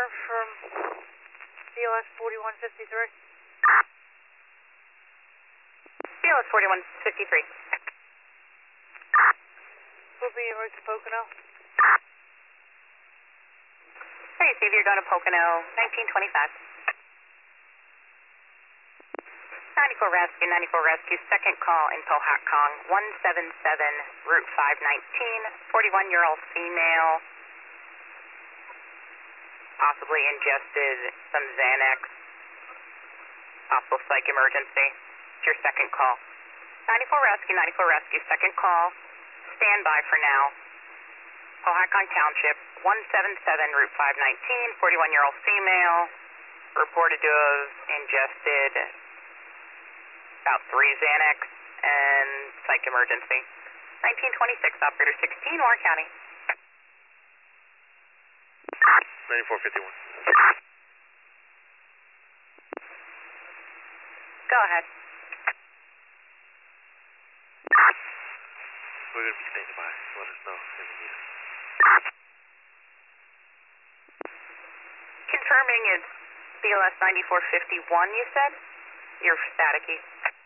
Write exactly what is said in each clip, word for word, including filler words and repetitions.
confirm from B L S forty-one fifty-three. B L S forty-one fifty-three. We'll be en route to Pocono. Hey, Steve, you're going to Pocono, nineteen twenty-five. ninety-four Rescue, ninety-four Rescue, second call in Pohatcong, one seven seven, Route five nineteen, forty-one-year-old female, possibly ingested some Xanax, possible psych emergency. It's your second call. ninety-four Rescue, ninety-four Rescue, second call, stand by for now. Pohatcong Township, one seven seven, Route five nineteen, forty-one-year-old female, reported to have ingested about three Xanax and psych emergency. nineteen twenty-six, operator sixteen, Warren County. ninety-four fifty-one. Go ahead. We're going to be standing by. Let us know if you need us. Confirming it's B L S ninety-four fifty-one, you said? You're staticky.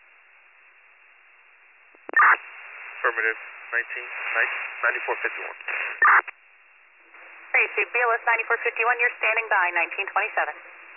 Affirmative, nineteen, ninety-four fifty-one. Hey, Steve, B L S ninety-four fifty-one, you're standing by, nineteen twenty-seven.